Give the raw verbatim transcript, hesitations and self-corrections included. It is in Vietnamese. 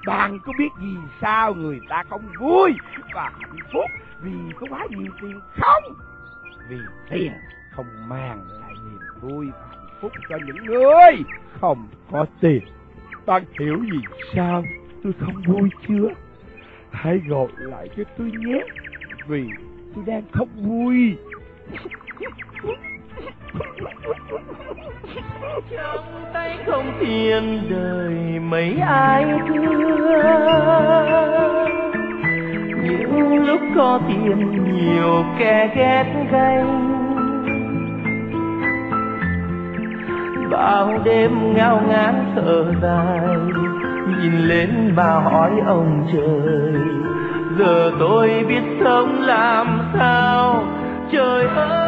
Bạn có biết vì sao người ta không vui và hạnh phúc? Vì có quá nhiều tiền không? Vì tiền không mang lại niềm vui và hạnh phúc cho những người không có tiền. Bạn hiểu vì sao tôi không vui chưa? Hãy gọi lại cho tôi nhé, vì tôi đang khóc vui. Trong tay không tiền đời mấy ai thương, những lúc có tiền nhiều kẻ ghét ganh. Bao đêm ngao ngán thở dài, nhìn lên mà hỏi ông trời, giờ tôi biết sống làm sao trời ơi.